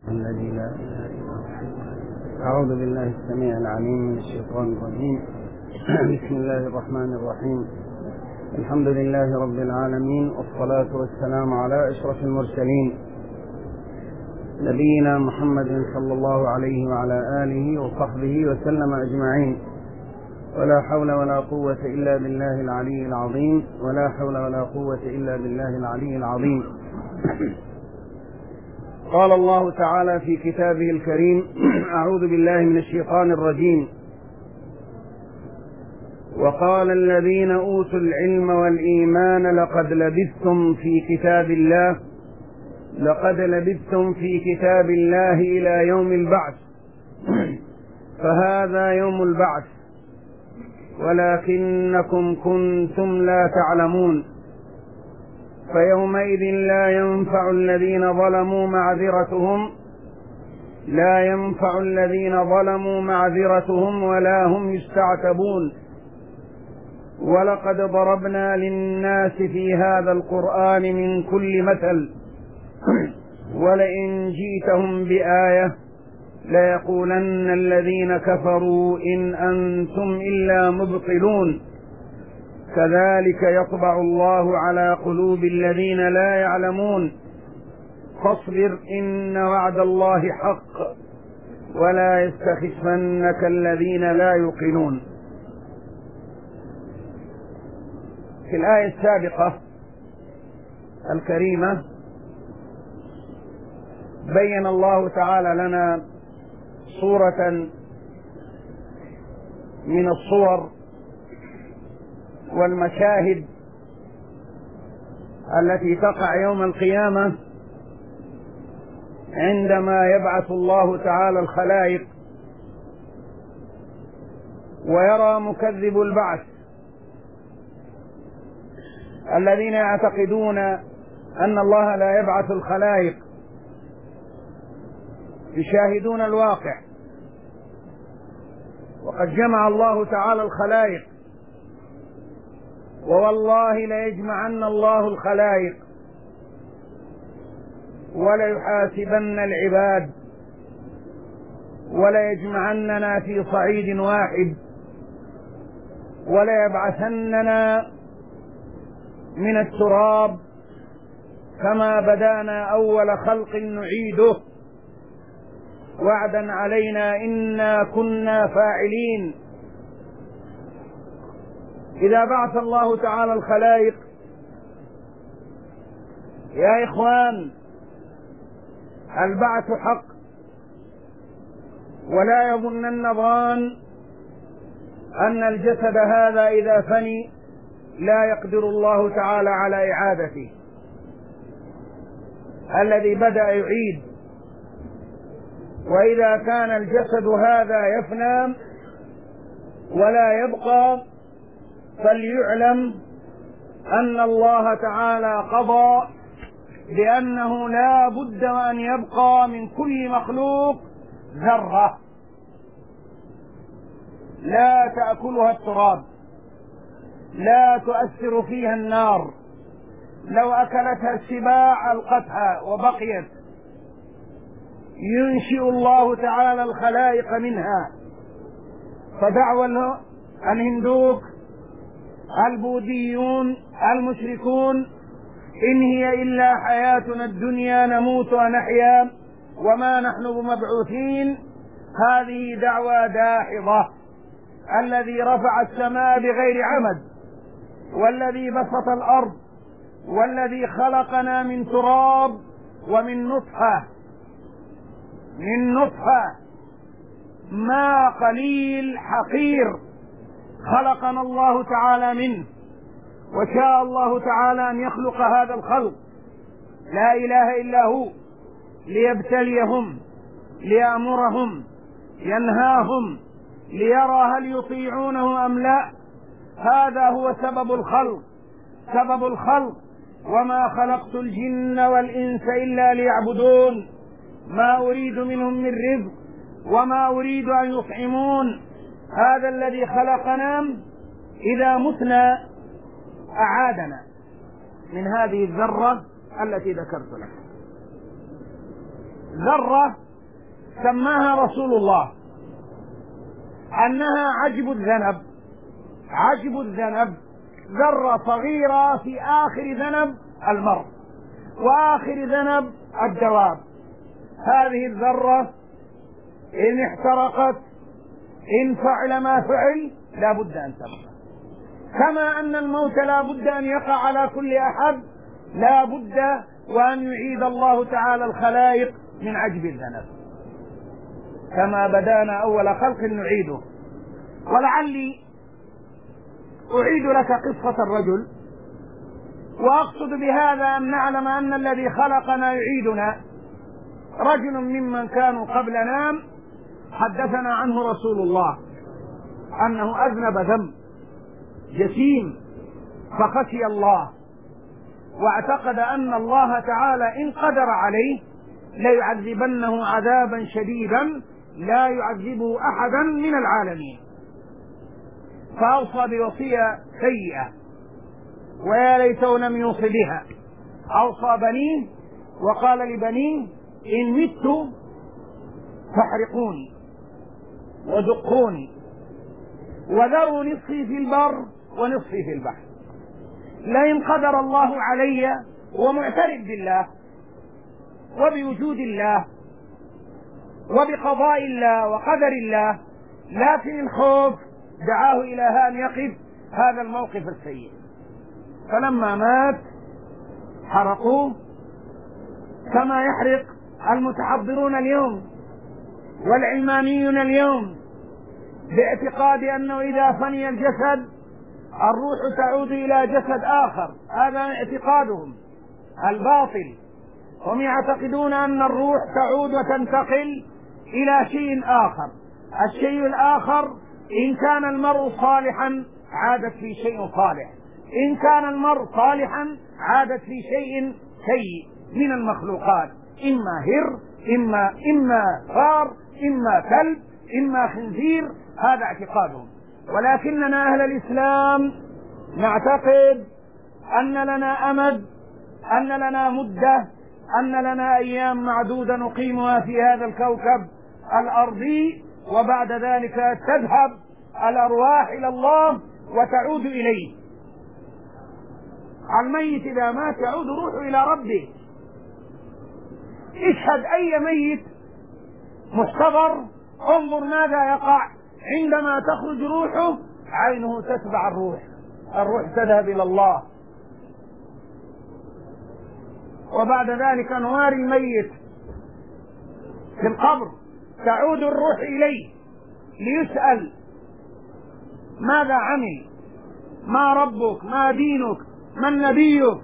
الذي لا إله إلا هو. أعوذ بالله السميع العليم من الشيطان الرجيم. بسم الله الرحمن الرحيم. الحمد لله رب العالمين، والصلاة والسلام على أشرف المرسلين نبينا محمد صلى الله عليه وعلى آله وصحبه وسلم أجمعين. ولا حول ولا قوة إلا بالله العلي العظيم، ولا حول ولا قوة إلا بالله العلي العظيم. قال الله تعالى في كتابه الكريم: أعوذ بالله من الشيطان الرجيم. وقال الذين أوتوا العلم والإيمان لقد لبثتم في كتاب الله إلى يوم البعث، فهذا يوم البعث ولكنكم كنتم لا تعلمون. فيومئذ لا ينفع الذين ظلموا معذرتهم ولا هم يستعتبون. ولقد ضربنا للناس في هذا القرآن من كل مثل، ولئن جئتهم بآية ليقولن الذين كفروا إن أنتم إلا مبطلون. كذلك يطبع الله على قلوب الذين لا يعلمون. فاصبر إن وعد الله حق ولا يستخفنك الذين لا يوقنون. في الآية السابقة الكريمة بين الله تعالى لنا صورة من الصور والمشاهد التي تقع يوم القيامة عندما يبعث الله تعالى الخلائق ويرى مكذب البعث الذين يعتقدون أن الله لا يبعث الخلائق، يشاهدون الواقع. وقد جمع الله تعالى الخلائق، ووالله ليجمعن الله الخلائق وليحاسبن العباد وليجمعننا في صعيد واحد وليبعثننا من التراب كما بدانا أول خلق نعيده وعدا علينا إنا كنا فاعلين. إذا بعث الله تعالى الخلائق يا إخوان البعث حق، ولا يظنن ظان أن الجسد هذا إذا فني لا يقدر الله تعالى على إعادته. الذي بدأ يعيد، وإذا كان الجسد هذا يفنى ولا يبقى فليعلم أن الله تعالى قضى بأنه لا بد وأن يبقى من كل مخلوق ذرة لا تأكلها التراب، لا تؤثر فيها النار، لو أكلتها السباع ألقتها وبقيت. ينشئ الله تعالى الخلائق منها. فدعوى الهندوك البوذيون المشركون إن هي إلا حياتنا الدنيا نموت ونحيا وما نحن بمبعوثين، هذه دعوى داحضة. الذي رفع السماء بغير عمد، والذي بسط الأرض، والذي خلقنا من تراب ومن نطفة ما قليل حقير خلقنا الله تعالى منه. وشاء الله تعالى أن يخلق هذا الخلق لا إله إلا هو ليبتليهم، ليأمرهم، ينهاهم، ليرى هل يطيعونه أم لا. هذا هو سبب الخلق. وما خلقت الجن والإنس إلا ليعبدون ما أريد منهم من رزق وما أريد أن يطعمون. هذا الذي خلقنا إذا متنا أعادنا من هذه الذرة التي ذكرت لك. ذرة سماها رسول الله أنها عجب الذنب. عجب الذنب ذرة صغيرة في آخر ذنب المرء وآخر ذنب الدواب. هذه الذرة إن احترقت إن فعل ما فعل لا بد أن تبقى، كما أن الموت لا بد أن يقع على كل أحد، لا بد وأن يعيد الله تعالى الخلائق من عجب الذنب. كما بدانا أول خلق نعيده. ولعلي أعيد لك قصة الرجل، وأقصد بهذا أن نعلم أن الذي خلقنا يعيدنا. رجل ممن كانوا قبلنا حدثنا عنه رسول الله أنه أذنب ذنب جسيم فخشي الله، واعتقد أن الله تعالى إن قدر عليه ليعذبنه عذابا شديدا لا يعذبه أحدا من العالمين، فأوصى بوصية سيئة ويا ليته لم يوص بها. أوصى بنيه وقال لبنيه: إن مت فاحرقوني ودقوني وذروا نصفي في البر ونصفي في البحر، لئن قدر الله علي، ومعترف بالله وبوجود الله وبقضاء الله وقدر الله، لكن الخوف دعاه إلى أن يقف هذا الموقف السيء. فلما مات حرقوه كما يحرق المتحضرون اليوم والعلمانيون اليوم، باعتقاد أنه إذا فني الجسد الروح تعود إلى جسد آخر. هذا اعتقادهم الباطل. هم يعتقدون أن الروح تعود وتنتقل إلى شيء آخر. الشيء الآخر إن كان المرء صالحا عادت في شيء صالح، إن كان المرء صالحا عادت في شيء سيء من المخلوقات، إما هر إما فار إما كلب إما خنزير. هذا اعتقادهم. ولكننا أهل الإسلام نعتقد أن لنا أمد، أن لنا مدة، أن لنا أيام معدودة نقيمها في هذا الكوكب الأرضي، وبعد ذلك تذهب الأرواح إلى الله وتعود إليه. الميت إذا مات يعود روحه إلى ربه. اشهد أي ميت محتضر، انظر ماذا يقع عندما تخرج روحه. عينه تتبع الروح، الروح تذهب إلى الله، وبعد ذلك نواري الميت في القبر تعود الروح إليه ليسأل ماذا عمل، ما ربك، ما دينك، من نبيك.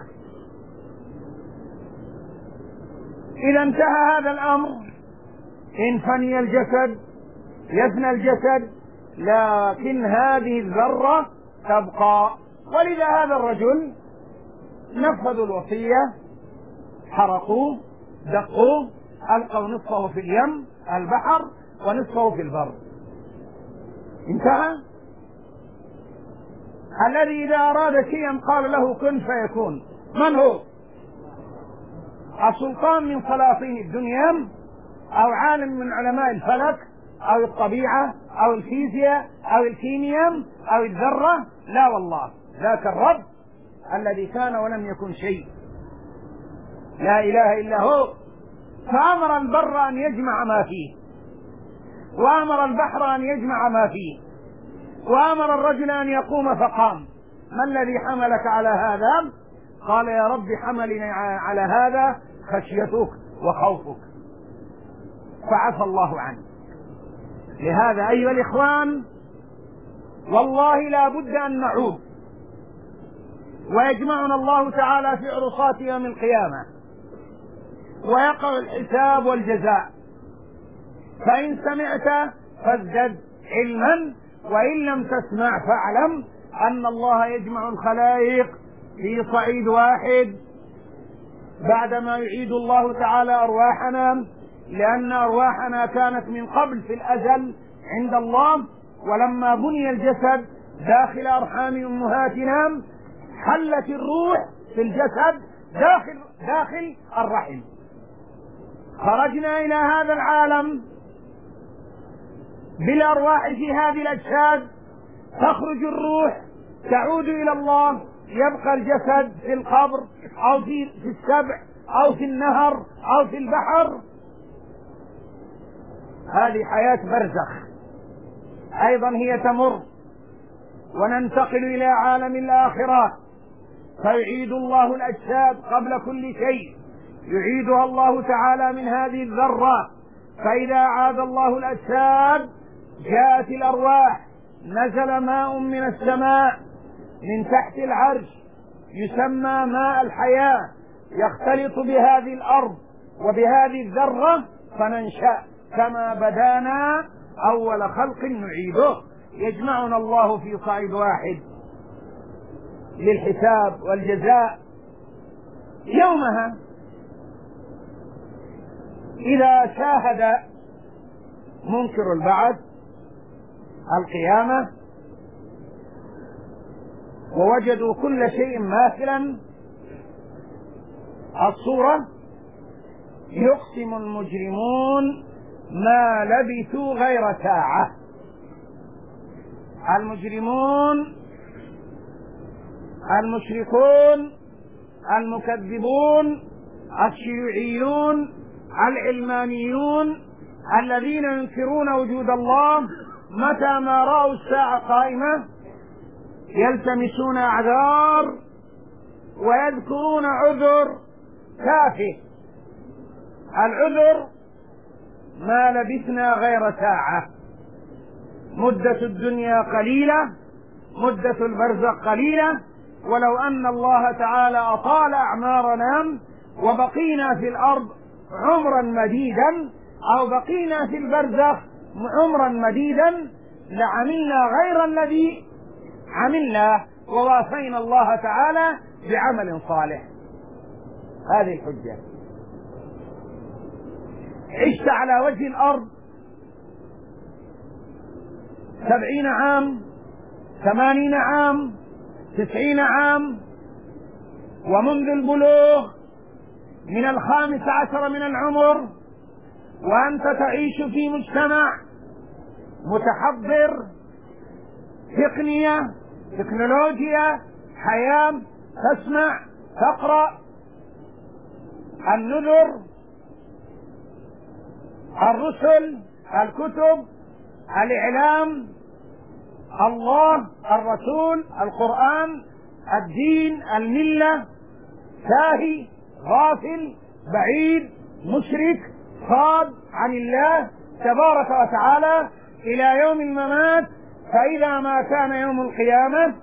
إذا انتهى هذا الأمر إن فني الجسد يفنى الجسد، لكن هذه الذرة تبقى. ولذا هذا الرجل نفذوا الوصية، حرقوه دقوه ألقوا نصفه في اليم البحر ونصفه في البر، انتهى. الذي إذا أراد شيئا قال له كن فيكون. من هو؟ السلطان من سلاطين الدنيا، أو عالم من علماء الفلك أو الطبيعة أو الفيزياء أو الكيمياء أو الذرة؟ لا والله، ذاك الرب الذي كان ولم يكن شيء، لا إله إلا هو. فأمر البر أن يجمع ما فيه، وأمر البحر أن يجمع ما فيه، وأمر الرجل أن يقوم فقام. ما الذي حملك على هذا؟ قال يا رب حملني على هذا خشيتك وخوفك، فعفى الله عنه. لهذا أيها الإخوان والله لا بد أن نعود، ويجمعنا الله تعالى في عرصات يوم القيامة ويقع الحساب والجزاء. فإن سمعت فازدد علما، وإن لم تسمع فاعلم أن الله يجمع الخلائق في صعيد واحد بعدما يعيد الله تعالى أرواحنا، لأن أرواحنا كانت من قبل في الأزل عند الله، ولما بني الجسد داخل أرحام أمهاتنا حلت الروح في الجسد داخل الرحم، خرجنا إلى هذا العالم بالأرواح في هذه الأجساد، تخرج الروح تعود إلى الله، يبقى الجسد في القبر أو في السبع أو في النهر أو في البحر. هذه حياة برزخ أيضا هي تمر، وننتقل إلى عالم الآخرة، فيعيد الله الأجساد قبل كل شيء، يعيدها الله تعالى من هذه الذرة. فإذا عاد الله الأجساد جاءت الأرواح، نزل ماء من السماء من تحت العرش يسمى ماء الحياة، يختلط بهذه الأرض وبهذه الذرة، فننشأ كما بدانا أول خلق نعيده. يجمعنا الله في صعيد واحد للحساب والجزاء. يومها إذا شاهد منكر البعث القيامة ووجدوا كل شيء ماثلا الصورة، يقسم المجرمون ما لبثوا غير ساعة. المجرمون المشركون المكذبون الشيوعيون العلمانيون الذين ينكرون وجود الله، متى ما رأوا الساعة قائمة يلتمسون أعذار ويذكرون عذر تافه. العذر ما لبثنا غير ساعة، مدة الدنيا قليلة، مدة البرزخ قليلة، ولو أن الله تعالى أطال أعمارنا وبقينا في الأرض عمرا مديدا أو بقينا في البرزخ عمرا مديدا لعملنا غير الذي عملنا ووافينا الله تعالى بعمل صالح. هذه الحجة. عشت على وجه الأرض 70 عام 80 عام 90 عام، ومنذ البلوغ من 15 من العمر وأنت تعيش في مجتمع متحضر، تقنية، تكنولوجيا، حياة، تسمع، تقرأ النذر، الرسل، الكتب، الإعلام، الله، الرسول، القرآن، الدين، الملة، ساهي، غافل، بعيد، مشرك، صاد عن الله تبارك وتعالى إلى يوم الممات. فإذا ما كان يوم القيامة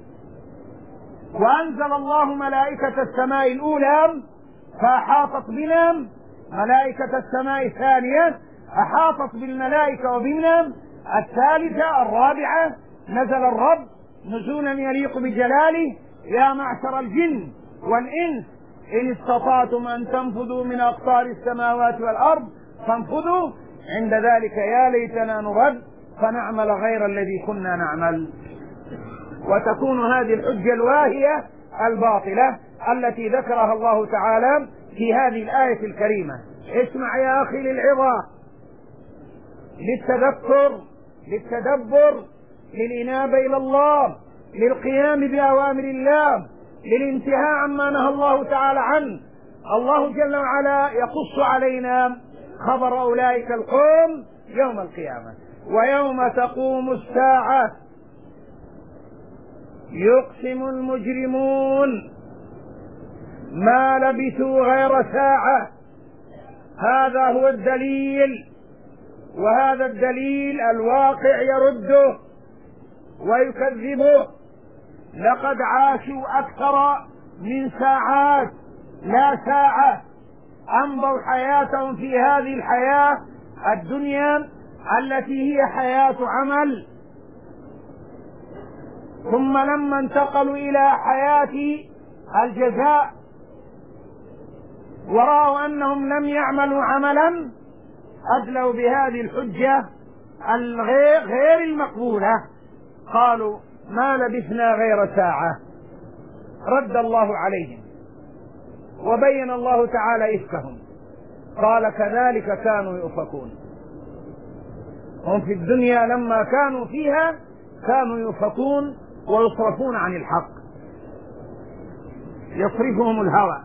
وأنزل الله ملائكة السماء الأولى فأحاطت بنا، ملائكة السماء الثانية أحاطت بالملائكة وبنا، الثالثة، الرابعة، نزل الرب نزولا يليق بجلاله: يا معشر الجن والإنس إن استطعتم أن تنفذوا من أقطار السماوات والأرض فانفذوا. عند ذلك يا ليتنا نرد فنعمل غير الذي كنا نعمل. وتكون هذه الحجة الواهية الباطلة التي ذكرها الله تعالى في هذه الآية الكريمة. اسمع يا أخي للعظة، للتذكر، للتدبر، للإنابة إلى الله، للقيام بأوامر الله، للانتهاء عما نهى الله تعالى عنه. الله جل وعلا يقص علينا خبر أولئك القوم يوم القيامة: ويوم تقوم الساعة يقسم المجرمون ما لبثوا غير ساعة. هذا هو الدليل، وهذا الدليل الواقع يرده ويكذبه. لقد عاشوا أكثر من ساعات، لا ساعة، أمضوا حياتهم في هذه الحياة الدنيا التي هي حياة عمل، ثم لما انتقلوا إلى حياة الجزاء ورأوا أنهم لم يعملوا عملا أدلوا بهذه الحجة غير المقبولة، قالوا ما لبثنا غير ساعة. رد الله عليهم وبين الله تعالى إفكهم قال كذلك كانوا يؤفكون. هم في الدنيا لما كانوا فيها كانوا يؤفكون ويصرفون عن الحق، يصرفهم الهوى،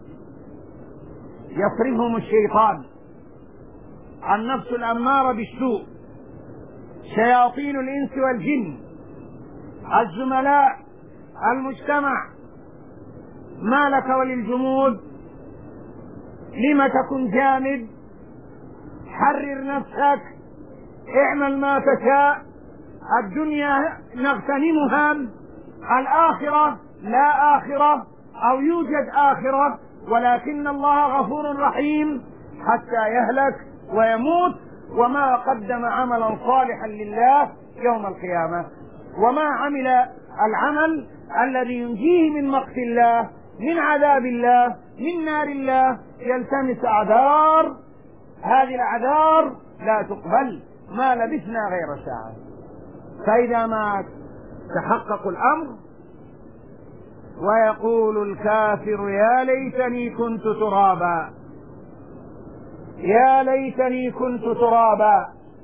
يصرفهم الشيطان، النفس الأمارة بالسوء، شياطين الإنس والجن، الزملاء، المجتمع. ما لك وللجمود؟ لم تكن جامد؟ حرر نفسك، اعمل ما تشاء. الدنيا نغتنمها، الآخرة لا آخرة، أو يوجد آخرة ولكن الله غفور رحيم حتى يهلك ويموت وما قدم عملا صالحا لله يوم القيامة، وما عمل العمل الذي ينجيه من مقت الله، من عذاب الله، من نار الله، يلتمس أعذار. هذه الأعذار لا تقبل، ما لبثنا غير ساعة. فإذا ما تحقق الأمر ويقول الكافر يا ليتني كنت ترابا، يا ليتني كنت ترابا،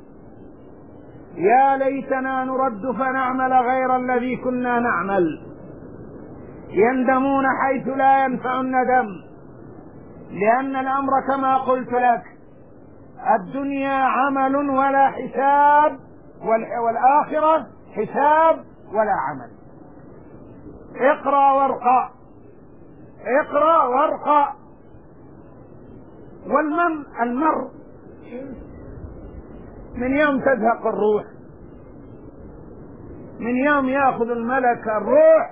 يا ليتنا نرد فنعمل غير الذي كنا نعمل. يندمون حيث لا ينفع الندم، لأن الأمر كما قلت لك الدنيا عمل ولا حساب، والآخرة حساب ولا عمل. اقرأ وارقى، اقرأ وارقى. المر من يوم تزهق الروح، من يوم يأخذ الملك الروح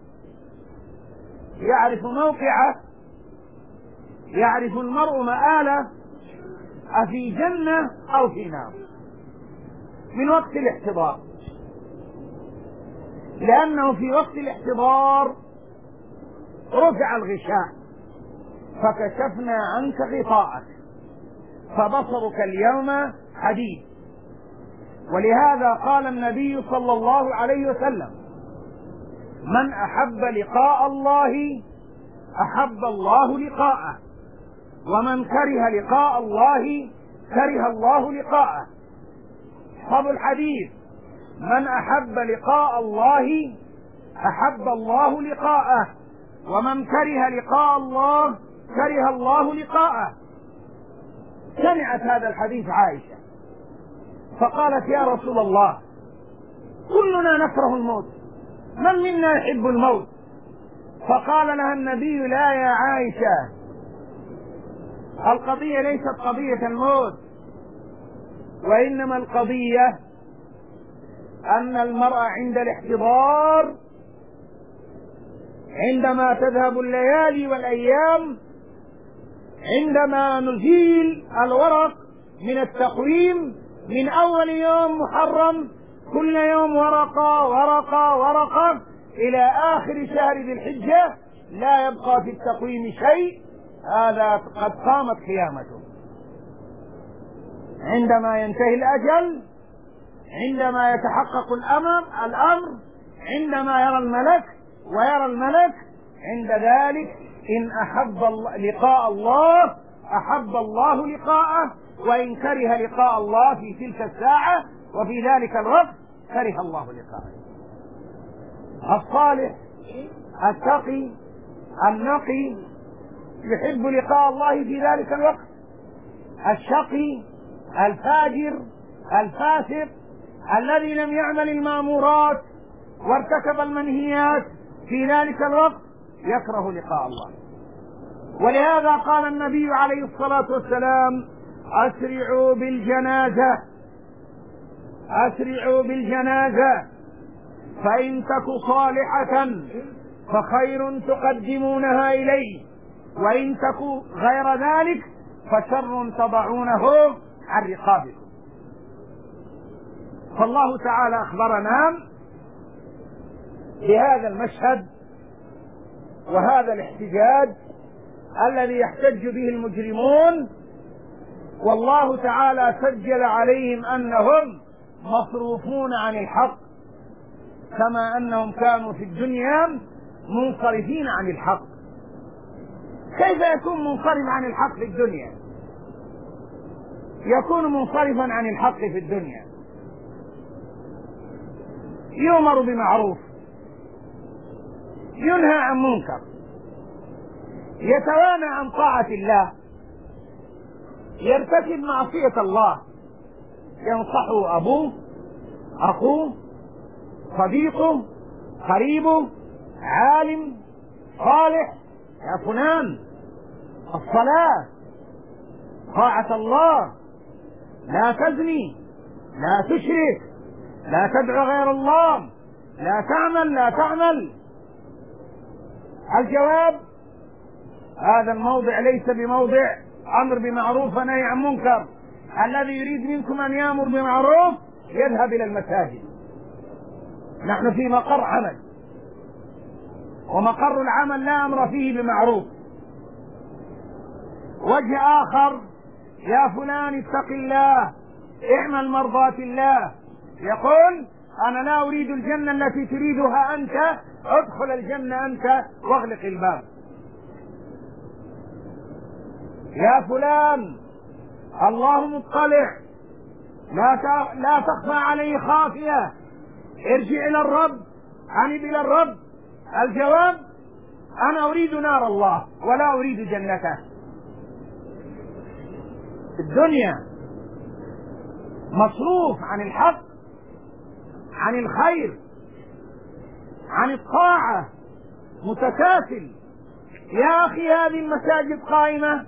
يعرف موقعه، يعرف المرء مآله أفي جنة أو في نار من وقت الاحتضار، لأنه في وقت الاحتضار رفع الغشاء فكشفنا عنك غطاءك فبصرك اليوم حديد. ولهذا قال النبي صلى الله عليه وسلم من أحب لقاء الله أحب الله لقاءه، ومن كره لقاء الله كره الله لقاءه. احفظوا الحديث، من أحب لقاء الله أحب الله لقاءه، ومن كره لقاء الله كره الله لقاءه. سمعت هذا الحديث عائشة فقالت يا رسول الله كلنا نكره الموت، من منا يحب الموت؟ فقال لها النبي لا يا عائشة، القضية ليست قضية الموت، وإنما القضية أن المرء عند الاحتضار عندما تذهب الليالي والأيام، عندما نزيل الورق من التقويم من أول يوم محرم كل يوم ورقة ورقة ورقة إلى آخر شهر ذي الحجة لا يبقى في التقويم شيء، هذا قد قامت قيامته. عندما ينتهي الأجل، عندما يتحقق الأمر، عندما يرى الملك ويرى الملك، عند ذلك إن أحب لقاء الله أحب الله لقاءه، وإن كره لقاء الله في تلك الساعة وفي ذلك الوقت كره الله لقاءه. الصالح التقي النقي يحب لقاء الله في ذلك الوقت، الشقي الفاجر الفاسق الذي لم يعمل المامورات وارتكب المنهيات في ذلك الوقت يكره لقاء الله. ولهذا قال النبي عليه الصلاة والسلام أسرعوا بالجنازة، أسرعوا بالجنازة، فإن تك صالحة فخير تقدمونها إليه، وإن تك غير ذلك فشر تضعونه عن رقابكم. فالله تعالى أخبرنا بهذا المشهد وهذا الاحتجاج الذي يحتج به المجرمون، والله تعالى سجل عليهم أنهم مصروفون عن الحق كما أنهم كانوا في الدنيا منصرفين عن الحق. كيف يكون منصرف عن الحق في الدنيا يكون منصرفا عن الحق في الدنيا، يؤمر بمعروف، ينهى عن منكر، يتوانى عن طاعة الله، يرتكب معصية الله، ينصحه أبوه، أخوه، صديقه، قريبه، عالم صالح: يا فلان، الصلاة، طاعة الله، لا تزني، لا تشرك، لا تدعو غير الله، لا تعمل، لا تعمل. الجواب: هذا الموضع ليس بموضع أمر بمعروف ونهي عن منكر. الذي يريد منكم أن يأمر بمعروف يذهب إلى المساجد. نحن في مقر عمل، ومقر العمل لا أمر فيه بمعروف. وجه آخر: يا فلان اتق الله، اعمل مرضات الله. يقول: أنا لا أريد الجنة التي تريدها أنت، ادخل الجنة أنت واغلق الباب. يا فلان، الله مطلع، لا تخفى عليه خافية، ارجع إلى الرب، أنب إلى الرب. الجواب: أنا أريد نار الله ولا أريد جنته. الدنيا مصروف عن الحق، عن الخير، عن الطاعة، متكاسل. يا أخي، هذه المساجد قائمة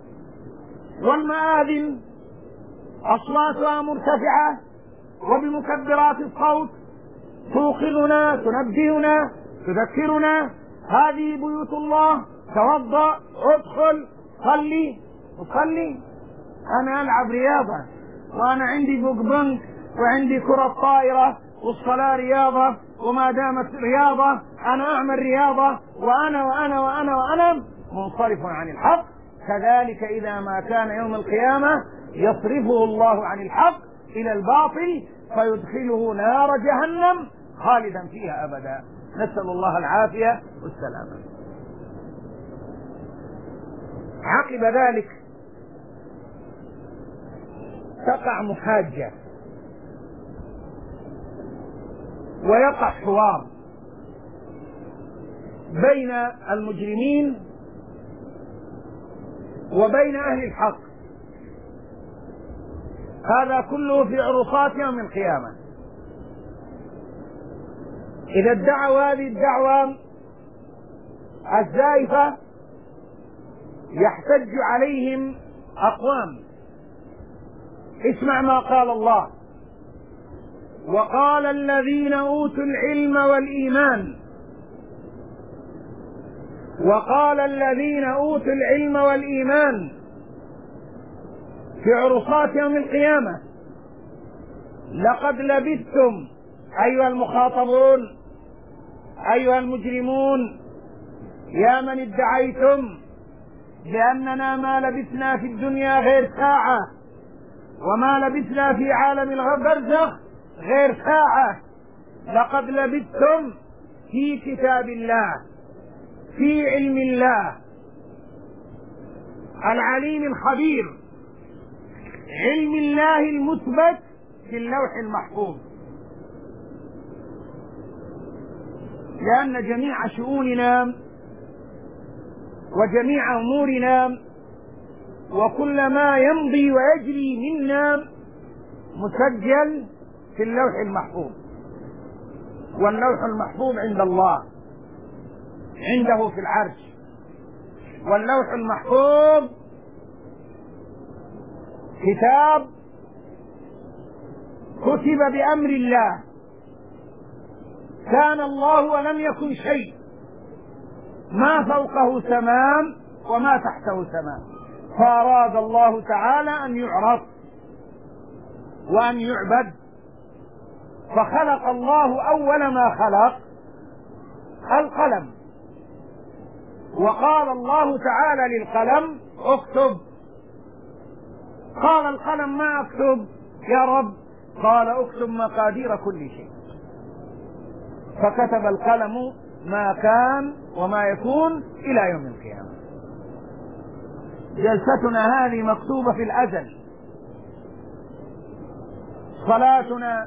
والمآذن أصواتها مرتفعة وبمكبرات الصوت توقظنا، تنبهنا، تذكرنا: هذه بيوت الله، توضأ، ادخل، صلي. تصلي؟ أنا ألعب رياضة، وأنا عندي بوكبنك، وعندي كرة طائرة، والصلاة رياضة، وما دامت رياضة أنا أعمل رياضة، وأنا وأنا وأنا وأنا منصرف عن الحق. كذلك إذا ما كان يوم القيامة يصرفه الله عن الحق إلى الباطل فيدخله نار جهنم خالدا فيها أبدا. نسأل الله العافية والسلامة. عقب ذلك تقع محاجة ويقع حوار بين المجرمين وبين أهل الحق. هذا كله في عرصات يوم القيامة. إذا ادعوا هذه الدعوة الزائفة يحتج عليهم أقوام. اسمع ما قال الله: وقال الذين أوتوا العلم والإيمان، وقال الذين أوتوا العلم والإيمان في عرصات يوم القيامة: لقد لبثتم أيها المخاطبون، أيها المجرمون، يا من ادعيتم بأننا ما لبثنا في الدنيا غير ساعة، وما لبثنا في عالم البرزخ غير ساعة. لقد لبثتم في كتاب الله، في علم الله العليم الخبير، علم الله المثبت في اللوح المحفوظ. لأن جميع شؤوننا وجميع أمورنا وكل ما يمضي ويجري منا مسجل في اللوح المحفوظ، واللوح المحفوظ عند الله، عنده في العرش. واللوح المحفوظ كتاب كتب بأمر الله، كان الله ولم يكن شيء، ما فوقه سماء وما تحته سماء، فأراد الله تعالى أن يعرف وأن يعبد، فخلق الله أول ما خلق القلم، وقال الله تعالى للقلم: اكتب. قال القلم: ما اكتب يا رب؟ قال: اكتب مقادير كل شيء. فكتب القلم ما كان وما يكون إلى يوم القيامة. جلستنا هذه مكتوبة في الأزل، صلاتنا،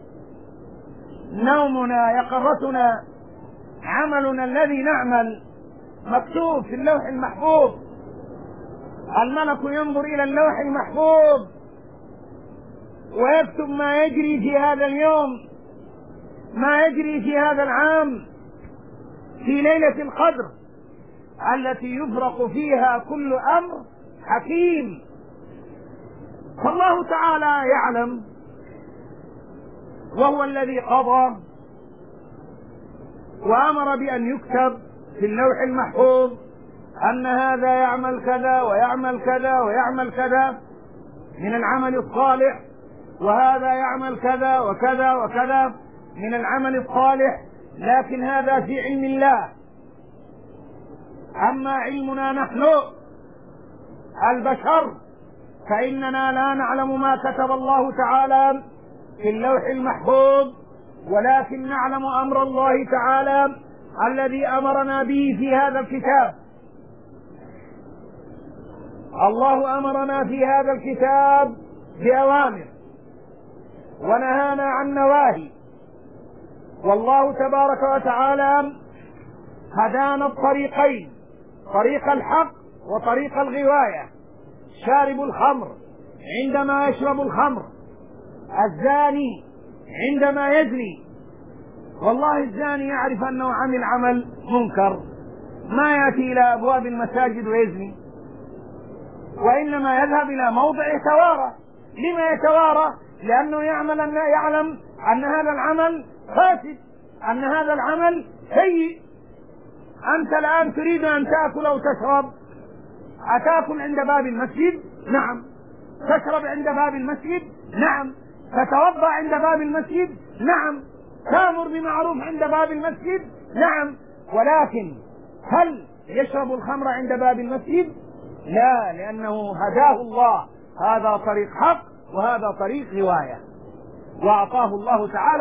نومنا، يقظتنا، عملنا الذي نعمل مكتوب في اللوح المحفوظ. الملك ينظر إلى اللوح المحفوظ ويكتب ما يجري في هذا اليوم، ما يجري في هذا العام، في ليلة القدر التي يفرق فيها كل أمر حكيم. فالله تعالى يعلم، وهو الذي قضى وأمر بأن يكتب في اللوح المحفوظ أن هذا يعمل كذا ويعمل كذا ويعمل كذا من العمل الصالح، وهذا يعمل كذا وكذا وكذا من العمل الصالح، لكن هذا في علم الله. أما علمنا نحن البشر فإننا لا نعلم ما كتب الله تعالى في اللوح المحفوظ، ولكن نعلم أمر الله تعالى الذي أمرنا به في هذا الكتاب. الله أمرنا في هذا الكتاب بأوامر ونهانا عن نواهي، والله تبارك وتعالى هدانا الطريقين، طريق الحق وطريق الغواية. شارب الخمر عندما يشرب الخمر، الزاني عندما يزني. والله الزاني يعرف أنه عمل عمل منكر، ما يأتي إلى أبواب المساجد ويزني، وإنما يذهب إلى موضع يتوارى. لما يتوارى؟ لأنه يعلم أن هذا العمل فاسد، أن هذا العمل سيء. أنت الآن تريد أن تأكل أو تشرب، أتاكل عند باب المسجد؟ نعم. تشرب عند باب المسجد؟ نعم. تتوضأ عند باب المسجد؟ نعم. تأمر بمعروف عند باب المسجد؟ نعم. ولكن هل يشرب الخمر عند باب المسجد؟ لا، لأنه هداه الله، هذا طريق حق وهذا طريق غواية، وأعطاه الله تعالى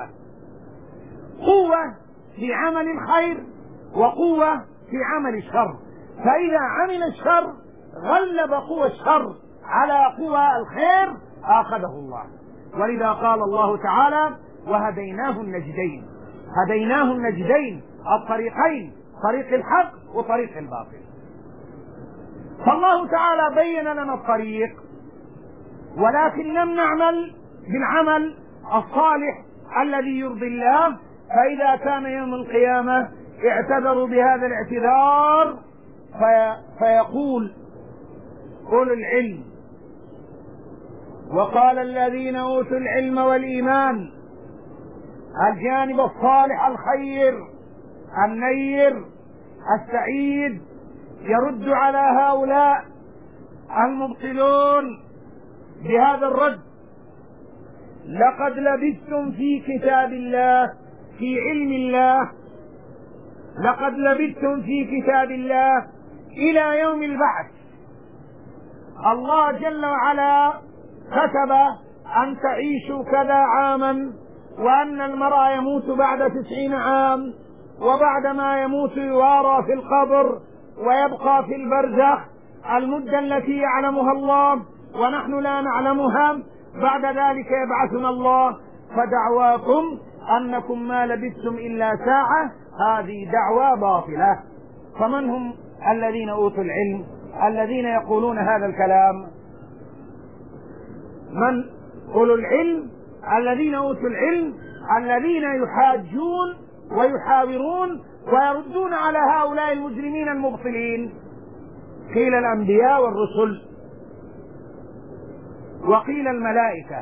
قوة في عمل الخير وقوة في عمل الشر. فإذا عمل الشر غلب قوى الشر على قوى الخير أخذه الله. ولذا قال الله تعالى: وهديناه النجدين. هديناه النجدين، الطريقين، طريق الحق وطريق الباطل. فالله تعالى بين لنا الطريق، ولكن لم نعمل بالعمل الصالح الذي يرضي الله. فإذا كان يوم القيامة اعتذروا بهذا الاعتذار فيقول أولو العلم: وقال الذين أوتوا العلم والإيمان، الجانب الصالح الخير النير السعيد، يرد على هؤلاء المبطلون بهذا الرد: لقد لبثتم في كتاب الله، في علم الله، لقد لبثتم في كتاب الله إلى يوم البعث. الله جل وعلا كتب أن تعيشوا كذا عاما، وأن المرء يموت بعد 90 عام، وبعد ما يموت يوارى في القبر ويبقى في البرزخ المدة التي يعلمها الله ونحن لا نعلمها. بعد ذلك يبعثنا الله، فدعواكم أنكم ما لبثتم إلا ساعة. هذه دعوى باطلة. فمن هم الذين أوتوا العلم الذين يقولون هذا الكلام؟ من أولو العلم الذين أوتوا العلم الذين يحاجون ويحاورون ويردون على هؤلاء المجرمين المبطلين. قيل الأنبياء والرسل، وقيل الملائكة،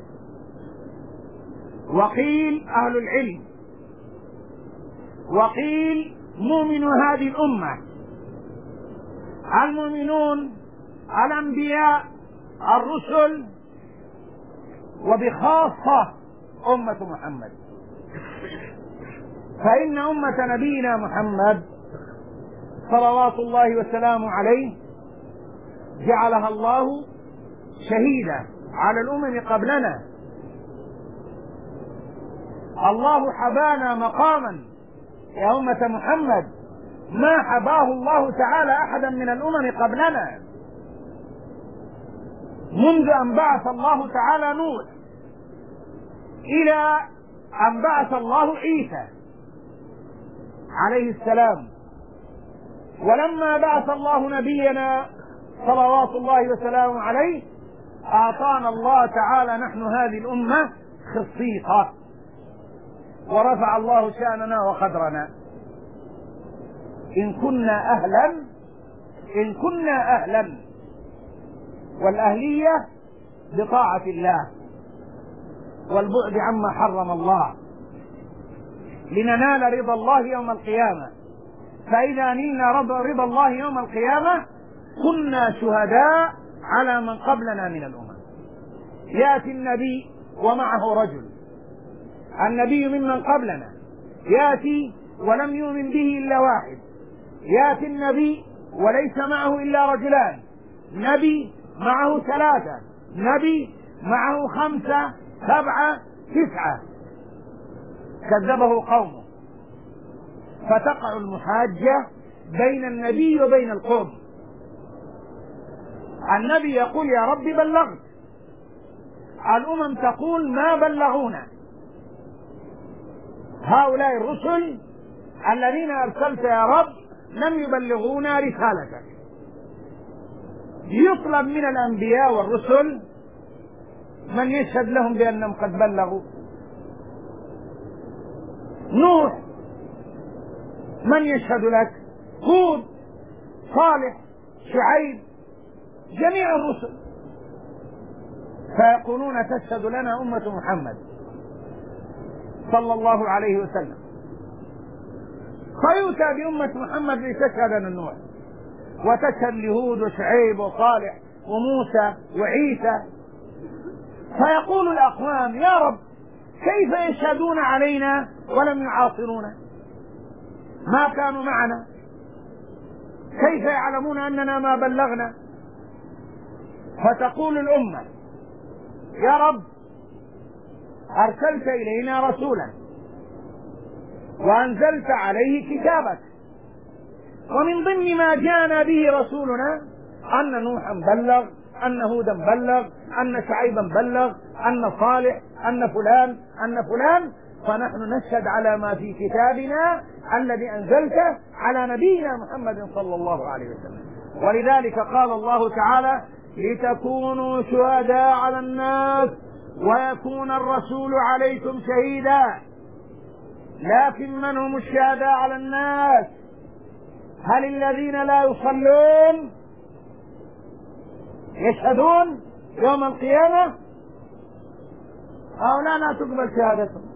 وقيل أهل العلم، وقيل مؤمن هذه الأمة. المؤمنون الأنبياء الرسل، وبخاصة أمة محمد. فإن أمة نبينا محمد صلوات الله وسلامه عليه جعلها الله شهيدا على الأمم قبلنا. الله حبانا مقاما يا أمة محمد ما حباه الله تعالى أحدا من الأمم قبلنا. منذ أن بعث الله تعالى نوح إلى أن بعث الله عيسى عليه السلام. ولما بعث الله نبينا صلوات الله وسلامه عليه أعطانا الله تعالى نحن هذه الأمة خصيصة، ورفع الله شأننا وقدرنا إن كنا أهلا، والأهلية بطاعة الله والبعد عما حرم الله لننال رضا الله يوم القيامة. فإذا نلنا رضا الله يوم القيامة كنا شهداء على من قبلنا من الأمم. يأتي النبي ومعه رجل، النبي ممن قبلنا يأتي ولم يؤمن به إلا واحد، يأتي النبي وليس معه إلا رجلان، نبي معه 3، نبي معه 5 7 9، كذبه قومه، فتقع المحاجة بين النبي وبين القوم. النبي يقول يا رب بلغت، الأمم تقول ما بلغونا. هؤلاء الرسل الذين أرسلت يا رب لم يبلغونا رسالتك. يطلب من الأنبياء والرسل من يشهد لهم بأنهم قد بلغوا. نوح من يشهد لك؟ هود، صالح، شعيب، جميع الرسل. فيقولون تشهد لنا أمة محمد صلى الله عليه وسلم، فيؤتى بأمة محمد لتشهد لنوح وتشهد لهود وشعيب وصالح وموسى وعيسى. فيقول الأقوام يا رب كيف يشهدون علينا ولم يعاصرونا؟ ما كانوا معنا، كيف يعلمون أننا ما بلغنا؟ فتقول الأمة يا رب أرسلت إلينا رسولا وأنزلت عليه كتابك، ومن ضمن ما جاءنا به رسولنا أن نوحا بلغ، أن هودا بلغ، أن شعيبا بلغ، أن صالح، أن فلان، فنحن نشهد على ما في كتابنا الذي أنزلته على نبينا محمد صلى الله عليه وسلم. ولذلك قال الله تعالى لتكونوا شهداء على الناس ويكون الرسول عليكم شهيدا. لكن من هم الشهداء على الناس؟ هل الذين لا يصلون يشهدون يوم القيامة؟ هؤلاء لا تقبل شهادتهم.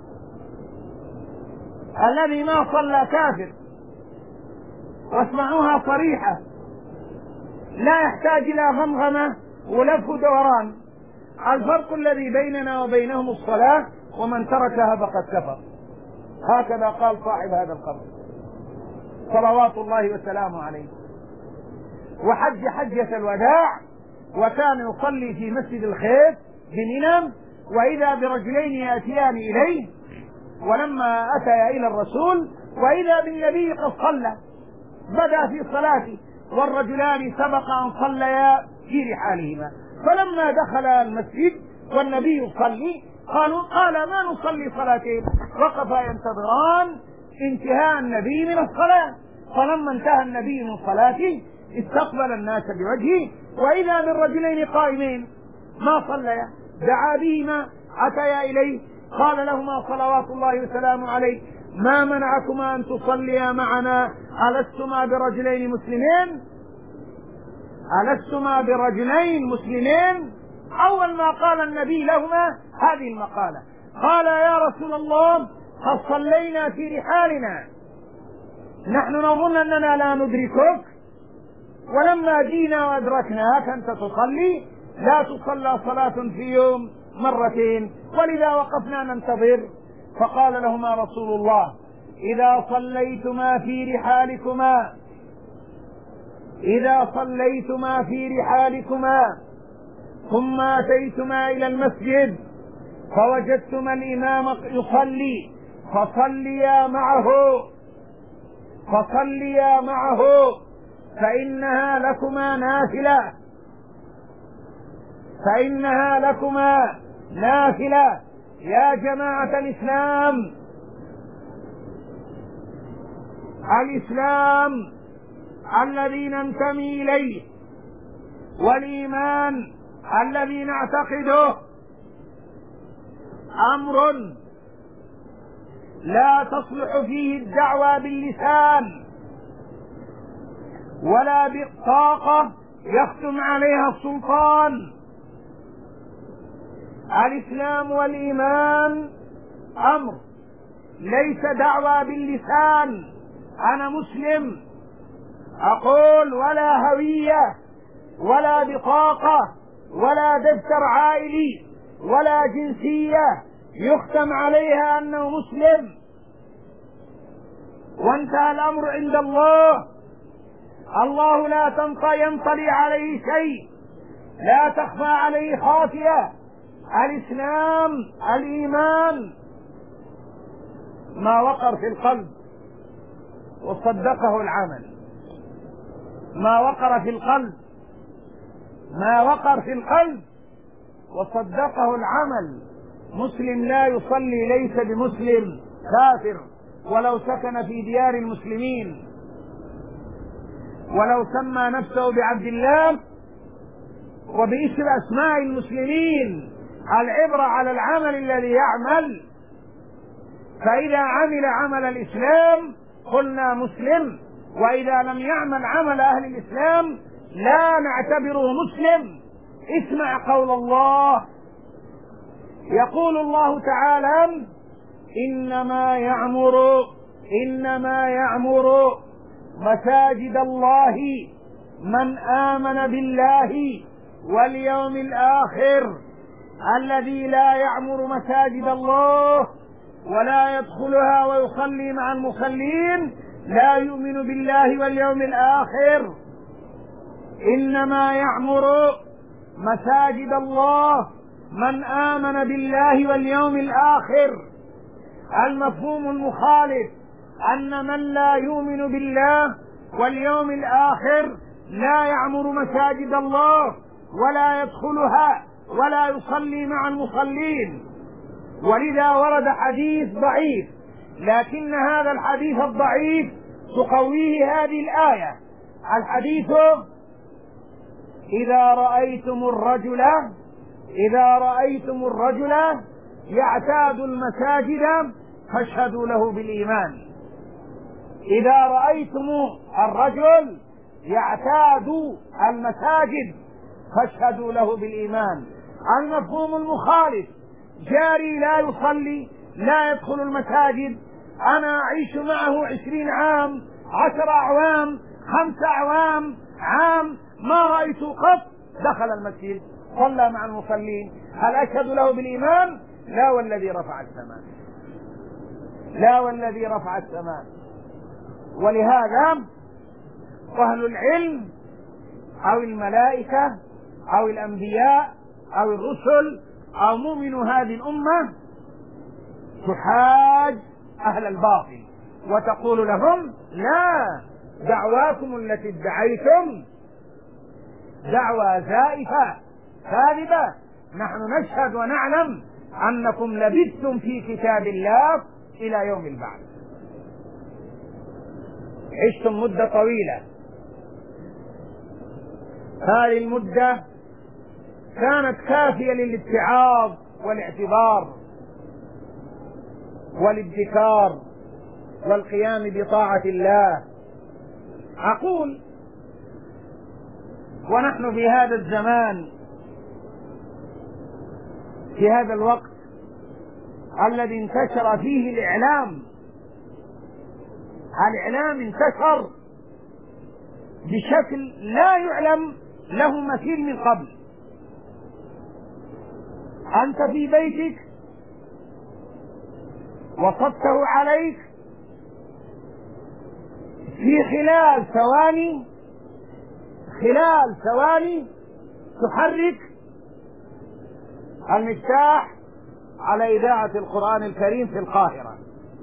الذي ما صلى كافر، واسمعوها صريحة لا يحتاج إلى غمغمة ولف دوران. الفرق الذي بيننا وبينهم الصلاة، ومن تركها فقد كفر. هكذا قال صاحب هذا القبر صلوات الله وسلامه عليه. وحج حجة الوداع وكان يصلي في مسجد الخيف بمنى، وإذا برجلين يأتيان إليه، ولما أتيا إلى الرسول وإذا بالنبي قد صلى، بدأ في صلاته والرجلان سبق أن صليا في رحالهما. فلما دخل المسجد والنبي يصلي قال ما نصلي صلاتين، وقفا ينتظران انتهاء النبي من الصلاة. فلما انتهى النبي من صلاته استقبل الناس بوجهه، وإذا بالرجلين قائمين ما صليا، دعا بهما، أتيا إليه، قال لهما صلوات الله وسلامه عليه ما منعكما أن تصليا معنا؟ ألستما برجلين مسلمين؟ ألستما برجلين مسلمين؟ أول ما قال النبي لهما هذه المقالة، قال يا رسول الله قد صلينا في رحالنا، نحن نظن أننا لا ندركك، ولما جينا وأدركناك أنت تصلي، لا تصلى صلاة في يوم مرتين، ولذا وقفنا ننتظر. فقال لهما رسول الله إذا صليتما في رحالكما ثم أتيتما إلى المسجد فوجدتما الإمام يصلي فصليا معه فإنها لكما نافلة يا جماعة الإسلام الذي ننتمي إليه والإيمان الذي نعتقده أمر لا تصلح فيه الدعوة باللسان ولا بالطاقة يختم عليها السلطان. الإسلام والإيمان أمر ليس دعوة باللسان أنا مسلم أقول، ولا هوية ولا بطاقة ولا دفتر عائلي ولا جنسية يختم عليها أنه مسلم، وانتهى الأمر عند الله. الله لا ينطلي عليه شيء، لا تخفى عليه خافية. الإسلام الإيمان ما وقر في القلب وصدقه العمل، ما وقر في القلب، ما وقر في القلب وصدقه العمل. مسلم لا يصلي ليس بمسلم، كافر ولو سكن في ديار المسلمين، ولو سمى نفسه بعبد الله وباسم أسماء المسلمين. العبرة على العمل الذي يعمل، فإذا عمل عمل الإسلام قلنا مسلم، وإذا لم يعمل عمل أهل الإسلام لا نعتبره مسلم. اسمع قول الله، يقول الله تعالى: إنما يعمر مساجد الله من آمن بالله واليوم الآخر. الذي لا يعمر مساجد الله ولا يدخلها ويصلي مع المصلين لا يؤمن بالله واليوم الآخر. إنما يعمر مساجد الله من آمن بالله واليوم الآخر. المفهوم المخالف أن من لا يؤمن بالله واليوم الآخر لا يعمر مساجد الله ولا يدخلها ولا يصلي مع المصلين. ولذا ورد حديث ضعيف، لكن هذا الحديث الضعيف تقويه هذه الآية. الحديث: إذا رأيتم الرجل يعتاد المساجد فاشهدوا له بالإيمان. إذا رأيتم الرجل يعتاد المساجد فاشهدوا له بالإيمان. المفهوم المخالف: جاري لا يصلي، لا يدخل المساجد، أنا أعيش معه 20 عام، 10 أعوام، 5 أعوام، عام، ما رأيت قط دخل المسجد صلى مع المصلين، هل أشهد له بالإيمان؟ لا والذي رفع السماء، لا والذي رفع السماء. ولهذا أهل العلم أو الملائكة أو الأنبياء أو الرسل أو مؤمن هذه الأمة تحاج أهل الباطل وتقول لهم: لا، دعواكم التي ادعيتم دعوى زائفة كاذبة، نحن نشهد ونعلم أنكم لبثتم في كتاب الله إلى يوم البعث، عشتم مدة طويلة. هذه المدة كانت كافية للاتعاظ والاعتبار والابتكار والقيام بطاعة الله. أقول: ونحن في هذا الزمان، في هذا الوقت الذي انتشر فيه الإعلام انتشر بشكل لا يعلم له مثيل من قبل. أنت في بيتك وصدته عليك، في خلال ثواني تحرك المفتاح على إذاعة القرآن الكريم في القاهرة،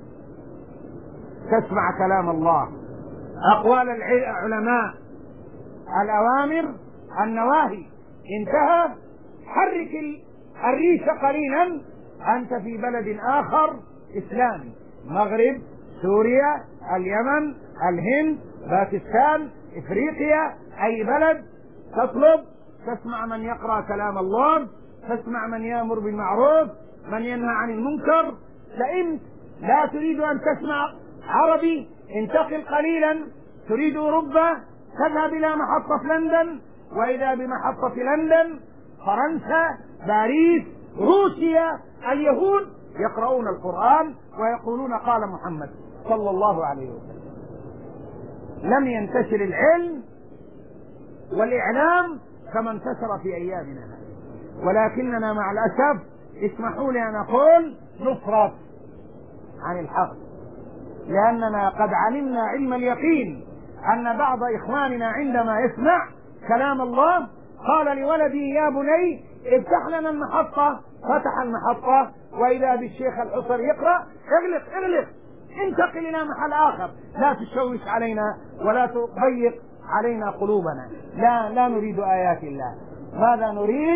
تسمع كلام الله، أقوال العلماء، الأوامر، النواهي، انتهى. حرك الريش قليلا أنت في بلد آخر إسلامي، مغرب، سوريا، اليمن، الهند، باكستان، إفريقيا، أي بلد تطلب تسمع من يقرأ كلام الله، تسمع من يأمر بالمعروف، من ينهى عن المنكر. فإن لا تريد أن تسمع عربي انتقل قليلا، تريد أوروبا تذهب إلى محطة لندن، وإذا بمحطة لندن فرنسا، باريس، روسيا، اليهود يقرؤون القرآن ويقولون قال محمد صلى الله عليه وسلم. لم ينتشر العلم والإعلام كما انتشر في أيامنا، ولكننا مع الأسف اسمحوا لي أن أقول نفرط عن الحق، لأننا قد علمنا علم اليقين أن بعض إخواننا عندما يسمع كلام الله قال لولدي يا بني افتح لنا المحطة، فتح المحطة وإذا بالشيخ الحصر يقرأ، اغلق انتقل إلى محل آخر، لا تشوش علينا ولا تضيق علينا قلوبنا. لا نريد آيات الله. ماذا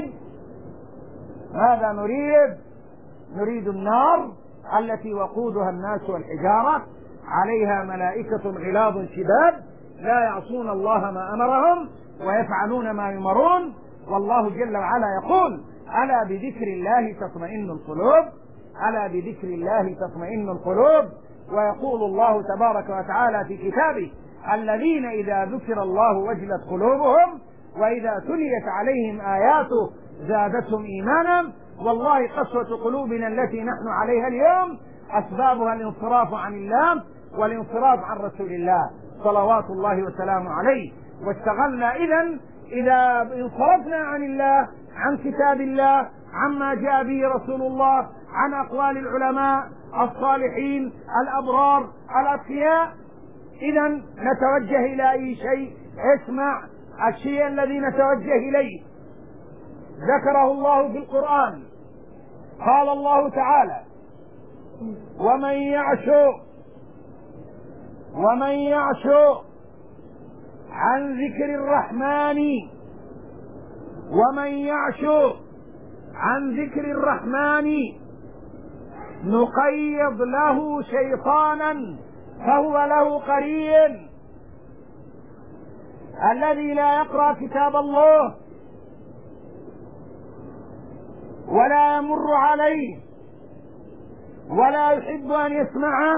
نريد؟ نريد النار التي وقودها الناس والحجارة، عليها ملائكة غلاظ شداد لا يعصون الله ما أمرهم ويفعلون ما يؤمرون. والله جل وعلا يقول ألا بذكر الله تطمئن القلوب، ألا بذكر الله تطمئن القلوب. ويقول الله تبارك وتعالى في كتابه الذين إذا ذكر الله وجلت قلوبهم وإذا تليت عليهم آياته زادتهم إيمانا. والله قسوة قلوبنا التي نحن عليها اليوم أسبابها الانصراف عن الله والانصراف عن رسول الله صلوات الله وسلامه عليه. واشتغلنا إذا انصرفنا عن الله، عن كتاب الله، عما جاء به رسول الله، عن أقوال العلماء الصالحين الأبرار الأتقياء، إذا نتوجه إلى أي شيء. اسمع الشيء الذي نتوجه إليه ذكره الله في القرآن. قال الله تعالى ومن يعش عن ذكر الرحمن نقيض له شيطانا فهو له قرين. الذي لا يقرأ كتاب الله ولا يمر عليه ولا يحب أن يسمعه،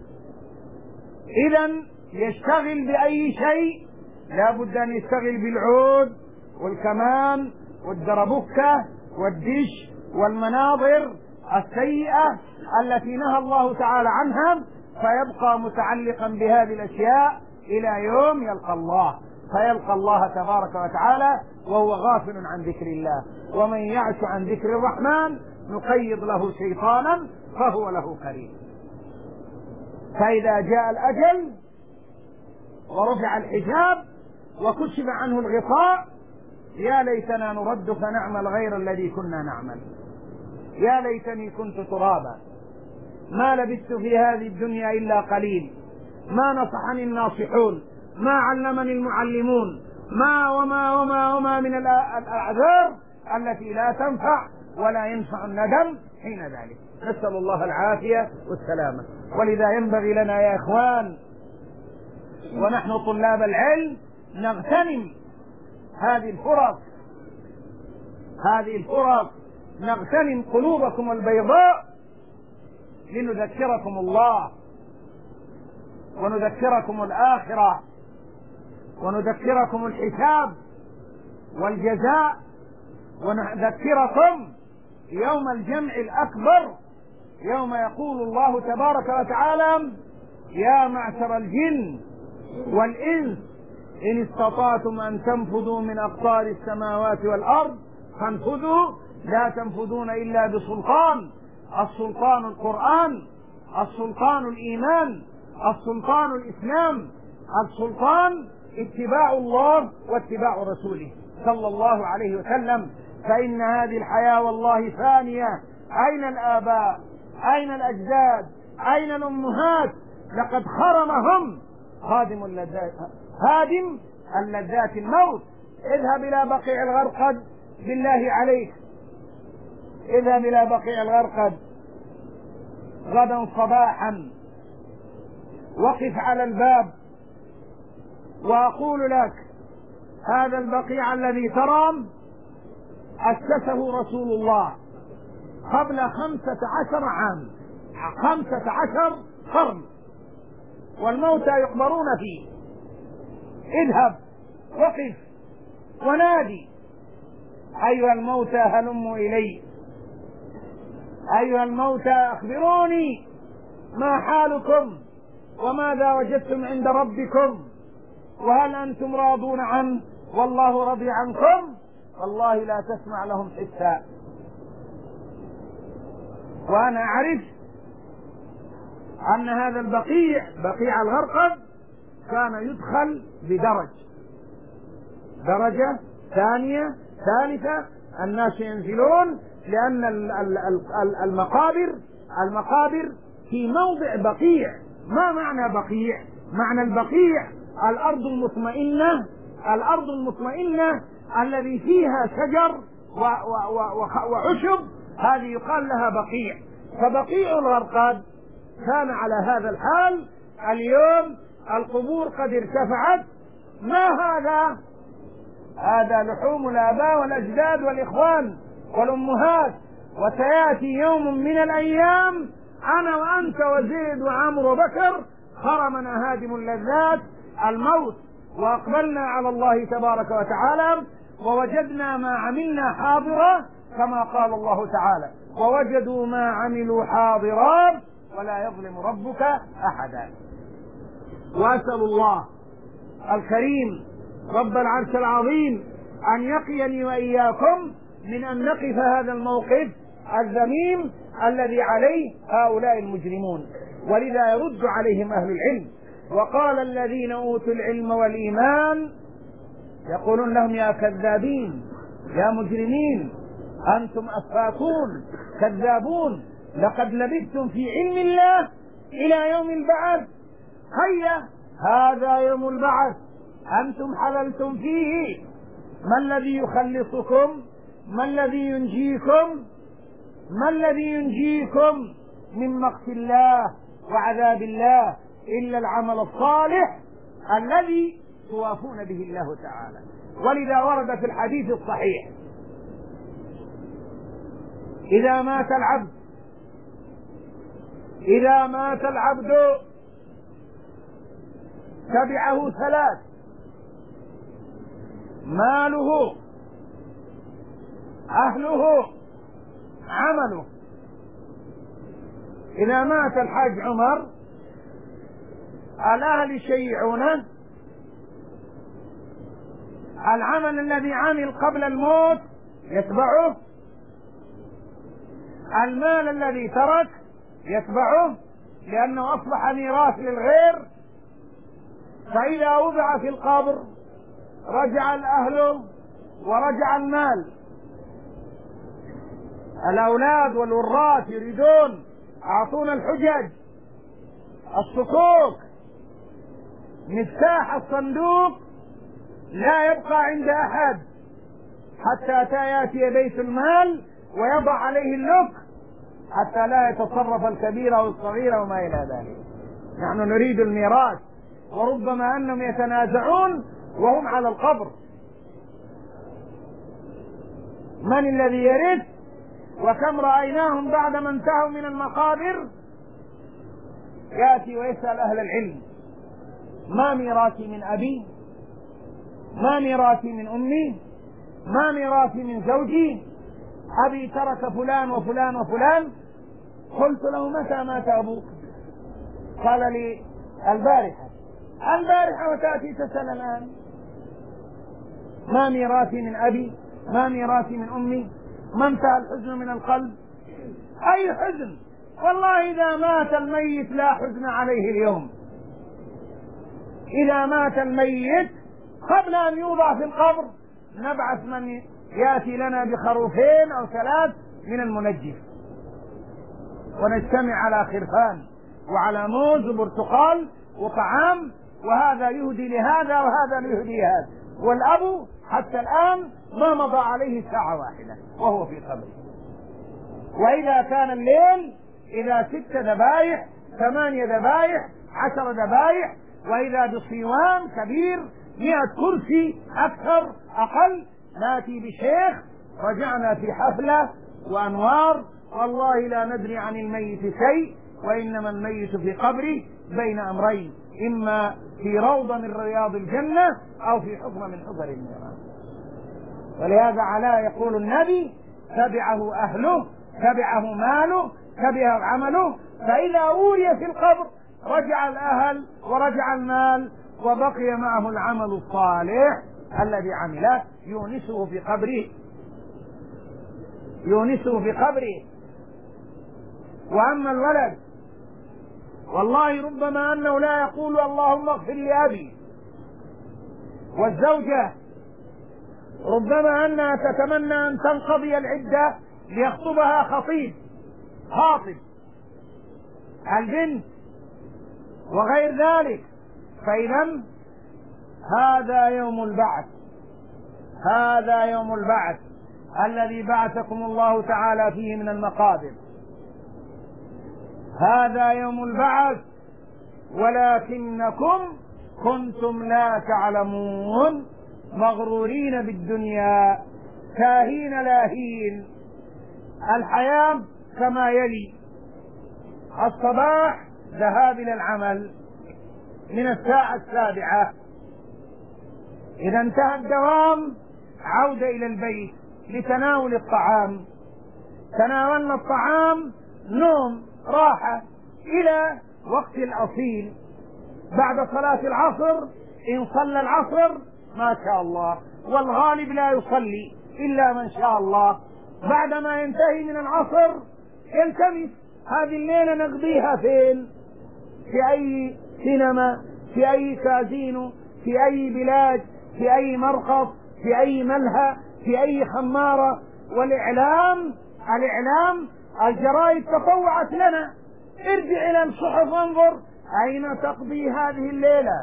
إذن يشتغل بأي شيء لا بد أن يشتغل بالعود والكمان والدربكة والدش والمناظر السيئة التي نهى الله تعالى عنها، فيبقى متعلقا بهذه الأشياء إلى يوم يلقى الله، فيلقى الله تبارك وتعالى وهو غافل عن ذكر الله. ومن يعش عن ذكر الرحمن نقيض له شيطانا فهو له قرين. فإذا جاء الأجل ورفع الحجاب وكشف عنه الغطاء يا ليتنا نرد فنعمل غير الذي كنا نعمل، يا ليتني كنت ترابا، ما لبثت في هذه الدنيا إلا قليل، ما نصحني الناصحون، ما علمني المعلمون، وما من الأعذار التي لا تنفع ولا ينفع الندم حين ذلك. نسأل الله العافية والسلامة. ولذا ينبغي لنا يا إخوان ونحن طلاب العلم نغتنم هذه الفرص، نغتنم قلوبكم البيضاء لنذكركم الله ونذكركم الآخرة ونذكركم الحساب والجزاء، ونذكركم يوم الجمع الأكبر، يوم يقول الله تبارك وتعالى يا معشر الجن والإنس إن استطعتم أن تنفذوا من أقطار السماوات والأرض فانفذوا لا تنفذون إلا بسلطان. السلطان القرآن، السلطان الإيمان، السلطان الإسلام، السلطان اتباع الله واتباع رسوله صلى الله عليه وسلم. فإن هذه الحياة والله فانية. أين الآباء؟ أين الأجداد؟ أين الأمهات؟ لقد خرمهم هادم اللذات الموت. اذهب إلى بقيع الغرقد بالله عليك، اذهب إلى بقيع الغرقد غدا صباحا، وقف على الباب، وأقول لك هذا البقيع الذي ترى أسسه رسول الله قبل 15 عام، 15 قرن، والموتى يقبرون فيه. اذهب وقف ونادي: أيها الموتى هلموا إلي، أيها الموتى أخبروني ما حالكم وماذا وجدتم عند ربكم، وهل أنتم راضون عنه والله رضي عنكم. والله لا تسمع لهم حسا. وأنا أعرف أن هذا البقيع، بقيع الغرقد، كان يدخل بدرج، درجة ثانية ثالثة، الناس ينزلون، لأن المقابر في موضع بقيع. ما معنى بقيع؟ معنى البقيع الأرض المطمئنة، الأرض المطمئنة الذي فيها شجر وعشب، هذه يقال لها بقيع. فبقيع الغرقاد كان على هذا الحال. اليوم القبور قد ارتفعت. ما هذا؟ هذا لحوم الآباء والأجداد والإخوان والأمهات. وسيأتي يوم من الأيام أنا وأنت وزيد وعمر وبكر خرمنا هادم اللذات الموت، وأقبلنا على الله تبارك وتعالى ووجدنا ما عملنا حاضرا، كما قال الله تعالى: ووجدوا ما عملوا حاضرا ولا يظلم ربك أحدا. وأسأل الله الكريم رب العرش العظيم أن يقيني وإياكم من أن نقف هذا الموقف الذميم الذي عليه هؤلاء المجرمون. ولذا يرد عليهم أهل العلم، وقال الذين أوتوا العلم والإيمان يقولون لهم: يا كذابين، يا مجرمين، أنتم أفاكون كذابون، لقد لبثتم في علم الله إلى يوم البعث. هيا هذا يوم البعث، أنتم حللتم فيه. ما الذي يخلصكم؟ ما الذي ينجيكم؟ ما الذي ينجيكم من مقت الله وعذاب الله إلا العمل الصالح الذي توافون به الله تعالى. ولذا ورد في الحديث الصحيح: إذا مات العبد تبعه 3: ماله، أهله، عمله. إذا مات الحاج عمر الأهل يشيعونه، العمل الذي عمل قبل الموت يتبعه، المال الذي ترك يتبعه، لأنه أصبح ميراث للغير. فإذا وضع في القبر رجع الأهل ورجع المال. الأولاد والوراث يريدون: أعطونا الحجج، الصكوك، مفتاح الصندوق لا يبقى عند أحد حتى يأتي بيت المال ويضع عليه اللك، حتى لا يتصرف الكبير أو الصغير وما إلى ذلك. نحن نريد الميراث، وربما أنهم يتنازعون وهم على القبر. من الذي يرث؟ وكم رأيناهم بعد ما انتهوا من المقابر يأتي ويسأل أهل العلم: ما ميراثي من أبي؟ ما ميراثي من أمي؟ ما ميراثي من زوجي؟ أبي ترك فلان وفلان وفلان. قلت له: متى مات أبوك؟ قال لي: البارحة. وتأتي تسأل الآن؟ ما ميراثي من أبي؟ ما ميراثي من أمي؟ ما انتهى الحزن من القلب؟ أي حزن؟ والله إذا مات الميت لا حزن عليه اليوم. إذا مات الميت قبل أن يوضع في القبر نبعث من يأتي لنا بخروفين أو 3 من المنجف، ونجتمع على خرفان وعلى موز وبرتقال وطعام، وهذا يهدي لهذا وهذا يهدي لهذا. والأب حتى الآن ما مضى عليه ساعة واحدة وهو في قبره. وإذا كان الليل إذا 6 ذبائح 8 ذبائح 10 ذبائح، وإذا بصيوان كبير 100 كرسي أكثر أقل، ناتي بشيخ رجعنا في حفلة وأنوار، والله لا ندري عن الميت شيء، وإنما الميت في قبره بين أمرين، إما في روضة من رياض الجنة أو في حفرة من حفر النيران. ولهذا علاء يقول النبي: تبعه أهله، تبعه ماله، تبعه عمله، فإذا أوري في القبر رجع الأهل ورجع المال وبقي معه العمل الصالح الذي عمله يونسه في قبره، يونسه في قبره. وأما الولد والله ربما أنه لا يقول اللهم اغفر لأبي، والزوجة ربما أنها تتمنى أن تنقضي العدة ليخطبها خاطب البنت وغير ذلك. فإذا هذا يوم البعث، هذا يوم البعث الذي بعثكم الله تعالى فيه من المقابر، هذا يوم البعث، ولكنكم كنتم لا تعلمون مغرورين بالدنيا كاهين لاهين. الحياة كما يلي: الصباح ذهاب إلى العمل من الساعة 7، إذا انتهى الدوام عودة إلى البيت لتناول الطعام، تناولنا الطعام نوم راحة إلى وقت الأصيل، بعد صلاة العصر إن صلى العصر ما شاء الله، والغالب لا يصلي إلا من شاء الله. بعدما ينتهي من العصر يلتمس هذه الليلة نقضيها فين؟ في أي سينما، في أي كازينو، في أي بلاد، في أي مرقص، في أي ملهى، في أي خمارة. والإعلام الجرائد تطوعت لنا: ارجع إلى الصحف وانظر أين تقضي هذه الليلة،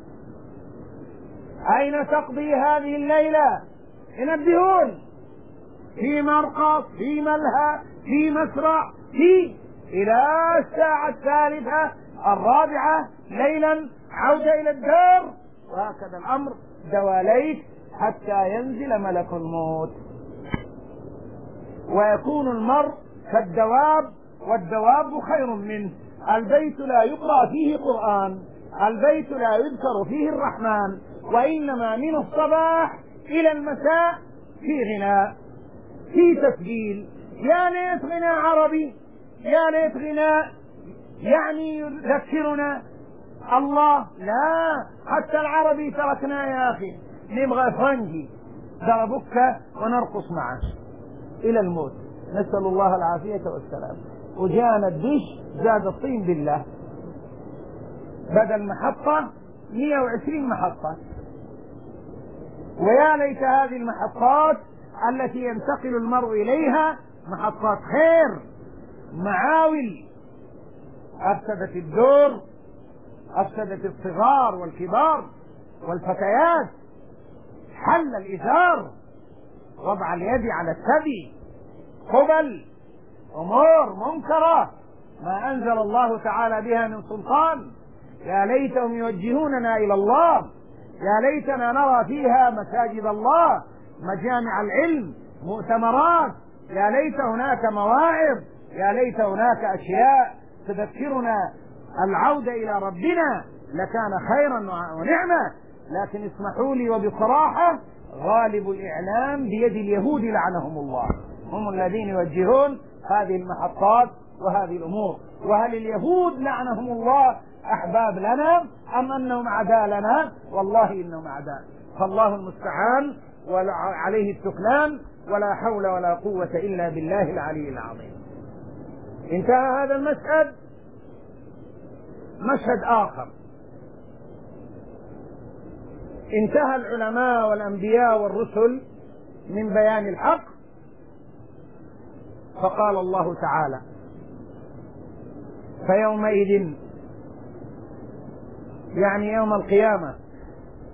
أين تقضي هذه الليلة. ينبهون: في مرقص، في ملهى، في مسرح، إلى الساعة 3 4 ليلا عودة إلى الدار، وهكذا الأمر دواليك حتى ينزل ملك الموت، ويكون المرء كالدواب والدواب خير منه. البيت لا يقرأ فيه قرآن، البيت لا يذكر فيه الرحمن، وإنما من الصباح إلى المساء في غناء، في تسجيل. يا ليت غناء عربي، يا ليت غناء يعني يذكرنا الله. لا، حتى العربي تركناه يا أخي، نبغى فرنجي ضربك ونرقص معه إلى الموت، نسأل الله العافية والسلام. وجاءنا الدش زاد الطين بالله، بدل محطة 120 محطة. ويا ليت هذه المحطات التي ينتقل المرء إليها محطات خير، معاول. أفسدت الدور، أفسدت الصغار والكبار والفتيات، حل الإزار، وضع اليد على الثدي، قبل أمور منكرة ما أنزل الله تعالى بها من سلطان. يا ليتهم يوجهوننا إلى الله، يا ليتنا نرى فيها مساجد الله، مجامع العلم، مؤتمرات، يا ليت هناك مواعظ، يا ليت هناك أشياء تذكرنا العودة إلى ربنا، لكان خيرا ونعمة. لكن اسمحوا لي وبصراحة، غالب الإعلام بيد اليهود لعنهم الله، هم الذين يوجهون هذه المحطات وهذه الأمور. وهل اليهود لعنهم الله أحباب لنا أم أنهم أعداء لنا؟ والله إنهم أعداء. فالله المستعان وعليه التكلان، ولا حول ولا قوة إلا بالله العلي العظيم. انتهى هذا المشهد. مشهد آخر: انتهى العلماء والأنبياء والرسل من بيان الحق، فقال الله تعالى: فيومئذ، يعني يوم القيامة،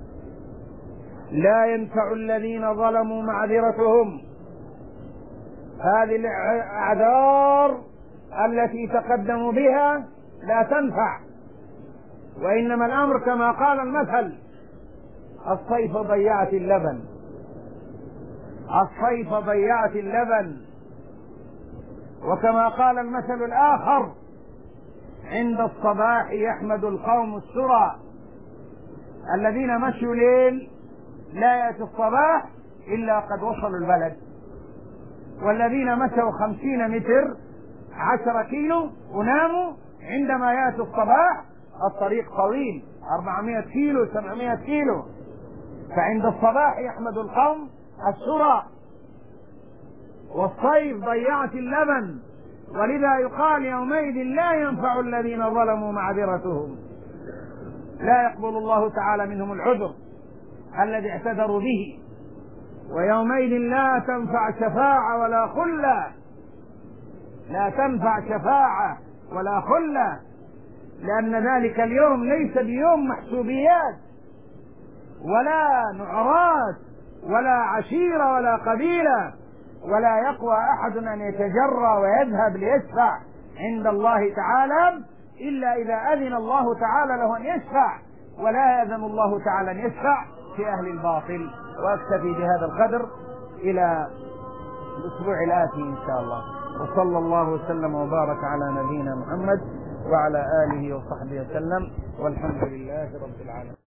لا ينفع الذين ظلموا معذرتهم هذه الأعذار التي تقدموا بها لا تنفع، وإنما الأمر كما قال المثل: الصيف ضيعت اللبن، الصيف ضيعت اللبن. وكما قال المثل الآخر: عند الصباح يحمد القوم السرى، الذين مشوا ليل لا يأتي الصباح إلا قد وصلوا البلد، والذين مشوا 50 متر 10 كيلو وناموا عندما يأتي الصباح الطريق طويل 400 كيلو 700 كيلو. فعند الصباح يحمد القوم السرى، والصيف ضيعت اللبن، ولذا يقال يومئذ لا ينفع الذين ظلموا معذرتهم، لا يقبل الله تعالى منهم العذر الذي اعتذروا به. ويومئذ لا تنفع شفاعة ولا خلة، لا تنفع شفاعة ولا خلة، لأن ذلك اليوم ليس بيوم محسوبيات ولا نعرات ولا عشيرة ولا قبيلة، ولا يقوى أحد أن يتجرى ويذهب ليشفع عند الله تعالى إلا إذا أذن الله تعالى له أن يشفع، ولا يأذن الله تعالى أن يشفع في أهل الباطل. وأكتفي بهذا القدر إلى الأسبوع الآتي إن شاء الله، وصلى الله وسلم وبارك على نبينا محمد وعلى آله وصحبه وسلم، والحمد لله رب العالمين.